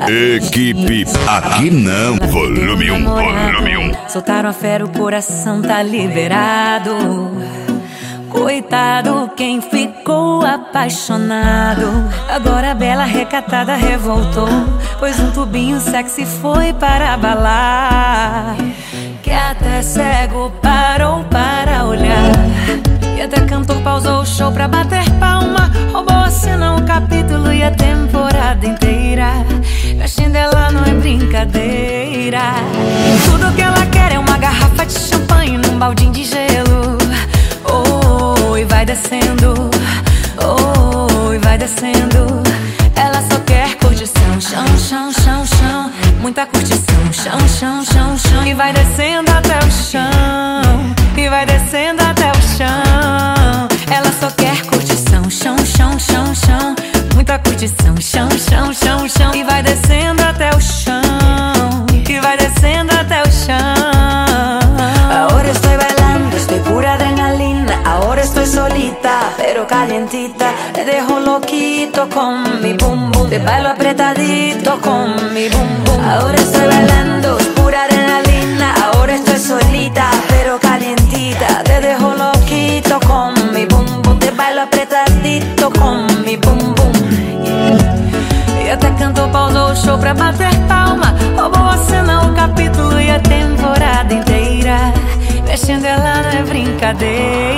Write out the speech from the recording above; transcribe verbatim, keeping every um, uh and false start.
Equipe Aqui Não, volume um, volume um. Soltaram a fera, o coração tá liberado. Coitado quem ficou apaixonado. Agora a bela recatada revoltou, pois um tubinho sexy foi para abalar. Que até cego parou para olhar, e até cantor pausou o show pra bater palma. Roubou a cena, o capítulo e a temporada inteira. Mexendo ela não é brincadeira. Tudo que ela quer é uma garrafa de champanhe num baldinho de gelo. Oh, e vai descendo, oh, e vai descendo. Ela só quer curtição, chão, chão, chão, chão. Muita curtição, chão, chão, chão, chão. E vai descendo até o chão, e vai descendo até o chão. Ela só quer curtição, chão, chão, chão, chão. Muita curtição, chão, chão, chão, chão. E vai descendo até o chão, e vai descendo até o chão. Ahora estoy bailando, estoy pura adrenalina. Ahora estoy solita, pero calientita. Me dejo loquito con mi bum bum. Te bailo apretadito con mi bum bum. Ahora estoy bailando, es pura adrenalina. Ahora estoy solita, pero calientita. Te dejo loquito con mi bum bum. Te bailo apretadito con mi bum bum. E até cantou, pausou o show pra bater palma. Roubou a cena, o capítulo e a temporada inteira. Mexendo ela não é brincadeira.